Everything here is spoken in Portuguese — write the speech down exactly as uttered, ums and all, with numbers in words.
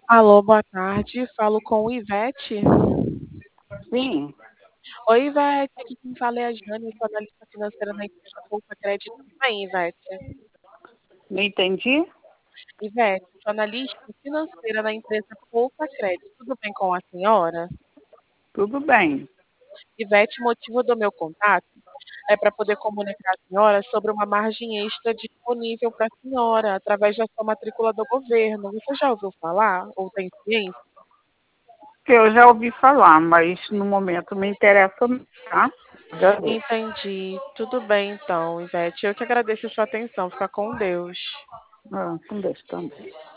Alô, boa tarde. Falo com Ivete. Sim, Oi, Ivete. Aqui quem fala é a Jane, eu sou analista financeira da empresa Poupa Crédito. Tudo bem, Ivete? não entendi. Ivete, sou analista financeira da empresa Poupa Crédito. Tudo bem com a senhora? Tudo bem. Ivete, o motivo do meu contato é para poder comunicar à senhora sobre uma margem extra disponível para a senhora através da sua matrícula do governo. Você já ouviu falar ou tem ciência? Que eu já ouvi falar, mas no momento me interessa, não, tá? Agradeço. Entendi. Tudo bem então, Ivete. Eu que agradeço a sua atenção. Fica com Deus. Ah, com Deus também.